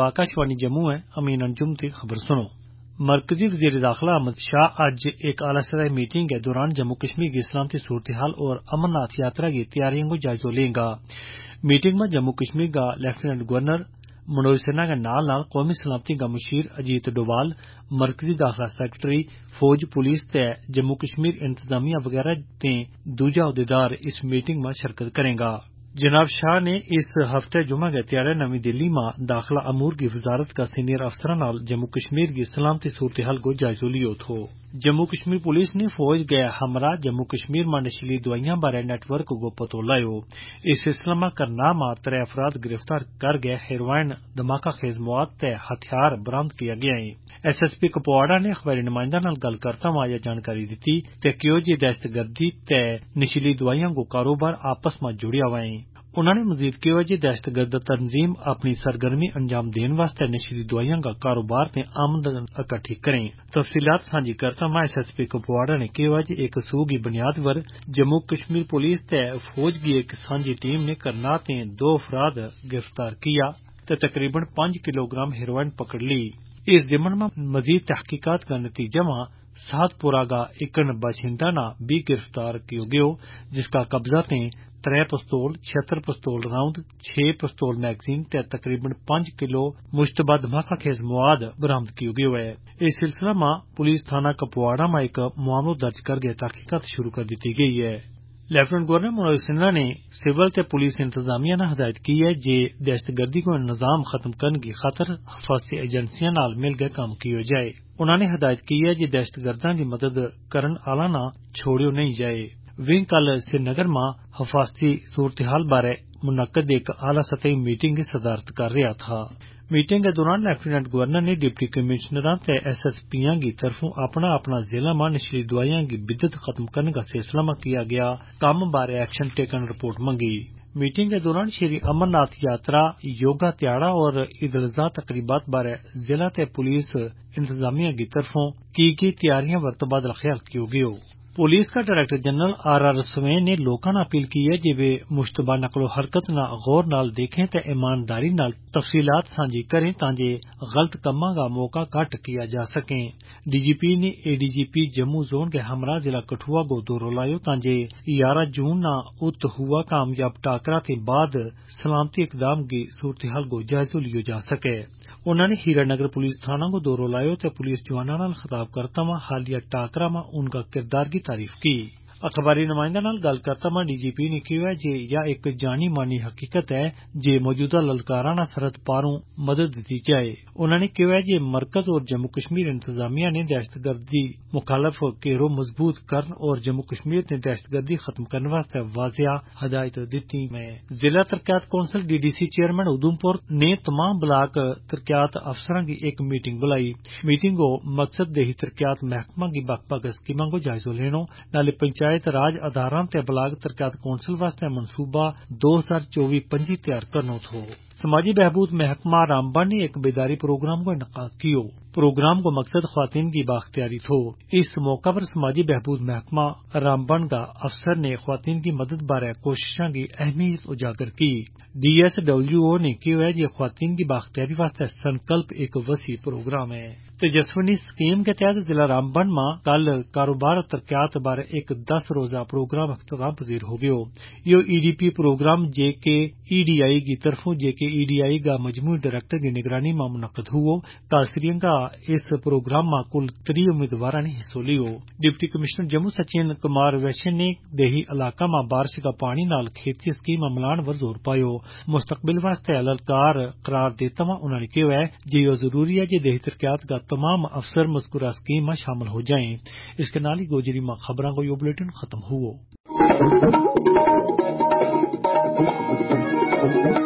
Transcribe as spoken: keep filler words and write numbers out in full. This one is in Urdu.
آکاشوانی جموں ہے۔ امین انجم کی خبر سنو۔ مرکزی وزیر داخلہ احمد شاہ آج ایک اعلیٰ سطحی میٹنگ کے دوران جموں کشمیر کی سلامتی صورتحال اور امر ناتھ یاترا کی تیاریوں کو جائزہ لیں گا۔ میٹنگ میں جموں کشمیر کا لیفٹیننٹ گورنر منوج سنہا کے نال نال قومی سلامتی کا مشیر اجیت ڈوبھال، مرکزی داخلہ سیکرٹری، فوج، پولیس تے جموں کشمیر انتظامیہ وغیرہ تے دوجا عہدیدار اس میٹنگ میں شرکت کریں گا۔ جناب شاہ نے اس ہفتے جمعہ کے تیارہ نویں دلی میں داخلہ امور کی وزارت کا سینئر افسران نال جموں کشمیر کی سلامتی صورتحال کو جائزہ لیو تھو۔ جموں کشمیر پولیس نے فوج کے ہمراہ جموں کشمیر میں نشیلی دوائیاں بارے نیٹ ورک کو پتہ لائیو۔ اس سلسلے میں کرنا میں ترے افراد گرفتار کر گئے ہیروئن، دھماکہ خیز مواد تے ہتھیار برآمد کیا گیا ہے۔ ایس ایس پی کپواڑہ نے اخباری نمائندہ نال گل کرتا ہوا یہ جانکاری دیتی کہ کیوں جی دہشت گردی تے نشیلی دوائیاں کو کاروبار آپس میں جڑیا ہوا ہے۔ انہوں نے مزید کیا کہ دہشت گرد تنظیم اپنی سرگرمی انجام دین واسطے نشیلی دوائیاں کا کاروبار تے آمدن اکٹھی کریں۔ تفصیلات سانجھی کرتا ہوا ایس ایس پی کپواڑہ نے کہا کہ ایک سو کی بنیاد پر جموں کشمیر پولیس تے فوج کی ایک سانجھی ٹیم نے کرنا تے دو افراد گرفتار کیا تے تقریباً پانچ کلو گرام ہیروئن پکڑ لی۔ اس ضمن میں مزید تحقیقات کا نتیجہ میں سات پورہ کا اکن باشندہ نہ بھی گرفتار کیا گیا، جس کا قبضہ تے ترے پستول، چھتر پستول راؤنڈ، چھ پستول میگزین تے تقریباً پانچ کلو مشتبہ دھماکہ خیز مواد برآمد کیا گیا ہے۔ اس سلسلہ میں پولیس تھانہ کپواڑہ میں ایک معاملہ درج کر کے تحقیقات شروع کر دی گئی ہے۔ لیفٹیننٹ گورنر منوج سنہا نے سول تے پولیس انتظامیہ نے ہدایت کی ہے کہ دہشت گردی کو نظام ختم کرنے کی خاطر حفاظتی ایجنسیاں نال مل کے کام کیا جائے۔ انہوں نے ہدایت کی ہے کہ دہشت گردوں کی مدد کرن آلا نہ چھوڑیو نہیں جائے۔ ونگ کل سری نگر میں حفاظتی صورتحال بارے منعقد ایک اعلیٰ سطحی میٹنگ کی صدارت کر رہا تھا۔ میٹنگ کے دوران لیفٹیننٹ گورنر نے ڈپٹی کمشنراں تے ایس ایس پیاں کی طرفوں اپنا اپنا ضلع میں نشیلی دوائیاں کی بدت ختم کرنے کا سلسلہ میں کیا گیا کام بارے ایکشن ٹیکن رپورٹ مانگی۔ میٹنگ کے دوران شری امر ناتھ یاترا، یوگا تیاڑا اور عید الاضحیٰ تقریبات بارے ضلع تے پولیس انتظامیہ کی طرفوں کی گئی تیاریاں پر تبادلہ خیال کیا گیا۔ پولیس کا director general R R Swain نے لوگوں نے اپیل کی ہے کہ وہ مشتبہ نقل و حرکت نہ غور نال دیکھیں تے ایمانداری نال تفصیلات سانجھی کریں تاکہ غلط کاموں کا موقع کٹ کیا جا سکیں۔ ڈی جی پی نے A D G P Jammu zone کے ہمراہ ضلع کٹھوا کو دورہ لائیو تاکہ گیارہ جون نہ ات ہوا کامیاب ٹاکرا کے بعد سلامتی اقدام کی صورتحال کو جائزہ لیا جا سکے۔ انہوں نے ہیرا نگر پولیس تھانہ کو دورہ لائیو تے پولیس جوانوں نال خطاب کرتا ہوا حالیہ ٹاکرا میں ان کا کردار کی تعریف کی۔ اخباری نمائندہ نال گل کرتا ہوا ڈی جی پی نے کہا کہ یہ ایک جانی مانی حقیقت ہے کہ موجودہ للکارانہ سرحد پاروں مدد دی جائے۔ انہوں نے کہا کہ مرکز اور جموں کشمیر انتظامیہ نے دہشت گردی مخالف کیرو مضبوط کرن اور جموں کشمیر نے دہشت گردی ختم کرنے واسطے واضح ہدایت دیتی میں ضلع ترقیات council D D C chairman Udhampur نے تمام بلاک ترقیات افسران کی ایک میٹنگ بلائی۔ میٹنگ کو مقصد دیہی ترقیات محکمہ کی بک بک اسکیموں کو جائزہ لینا، نالے پنچایت راج اداروں تے بلاک ترقیات کونسل واسطے منصوبہ دو ہزار چوبی پنجی تیار کرنا تھو۔ سماجی بہبود محکمہ رامبن نے ایک بیداری پروگرام کو انعقاد کیا۔ پروگرام کو مقصد خواتین کی بااختیاری تھو۔ اس موقع پر سماجی بہبود محکمہ رامبن کا افسر نے خواتین کی مدد بارے کوششوں کی اہمیت اجاگر کی۔ ڈی ایس ڈبلیو او نے کہا کہ خواتین کی بااختیاری واسطے سنکلپ ایک وسیع پروگرام ہے۔ تیجسونی اسکیم کے تحت ضلع رامبن میں کل کاروبار اور ترقیات بارے ایک دس روزہ پروگرام اختتام پذیر ہو گیا۔ یہ ای ڈی پی پروگرام جے کے ای ڈی آئی کی طرفوں جے کے ای ڈی آئی کا مجموعی ڈائریکٹر کی نگرانی میں منعقد ہوا۔ کالسرین کا اس پروگرام میں کل تری امیدواروں نے حصہ لیا۔ ڈپٹی کمشنر جموں سچن کمار ویشن نے دیہی علاقہ میں بارش کا پانی نال کھیتی اسکیم عملان ور زور پایا۔ مستقبل واسطے الکار قرار دیتا ہوا انہوں نے کہا کہ یہ ضروری ہے کہ دیہی ترقیات کا تمام افسر مذکورہ اسکیم میں شامل ہو جائیں۔ اس کے نال ہی گوجری میں خبروں کو یہ بلیٹن ختم ہوا۔